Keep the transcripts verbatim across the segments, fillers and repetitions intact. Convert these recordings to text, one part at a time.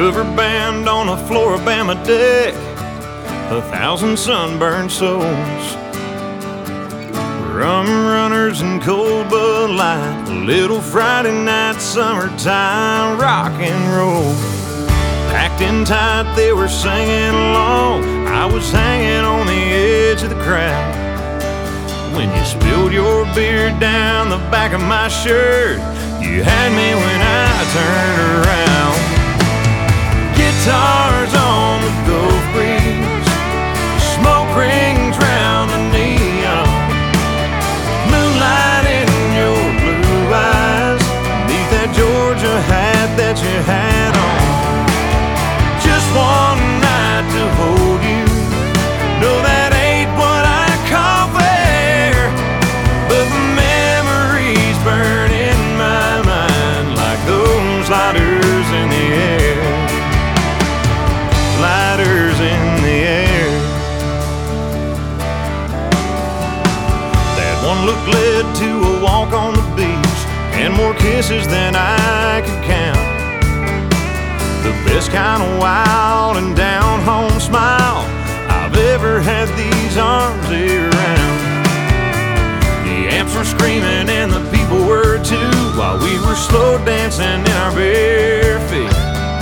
cover band on a Floribama deck, a thousand sunburned souls, rum runners and cold Bud Light, a little Friday night summertime rock and roll. Packed in tight, they were singing along. I was hanging on the edge of the crowd when you spilled your beer down the back of my shirt. You had me when I turned around. Guitars on the Gulf Breeze, smoke rings round the neon, moonlight in your blue eyes, beneath that Georgia hat that you had on. Just one night to hold you, no, that ain't what I call fair, but the memories burn in my mind like those lighters in the air, lighters in the air. That one look led to a walk on the beach and more kisses than I could count. The best kind of wild and down-home smile I've ever had these arms around. The amps were screaming and the people were too, while we were slow dancing in our bare feet.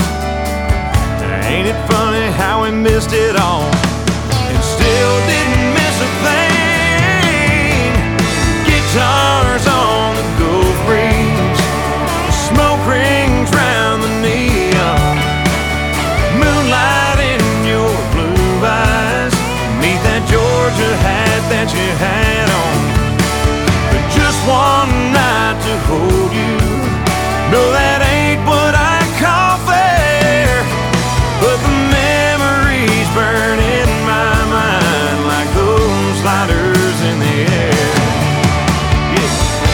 Ain't it funny how we missed it all and still didn't miss a thing? Guitars on the Gulf Breeze, smoke rings round the neon, moonlight in your blue eyes, beneath that Georgia hat that you had on. But just one night to hold you, no, that ain't what I call fair, but the memories burn in my mind like those lighters in the air. Yeah.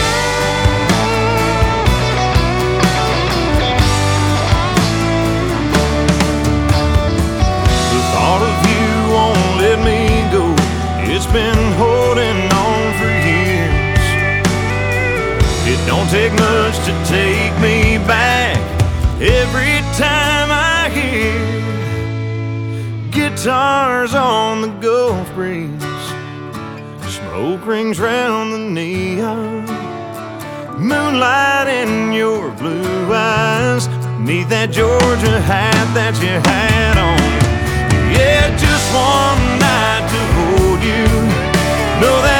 The thought of you won't let me go. It's been holding on for years. It don't take much to take me back every time I hear guitars on the Gulf Breeze, smoke rings round the neon, moonlight in your blue eyes, beneath that Georgia hat that you had on. Yeah, just one night to hold you, know that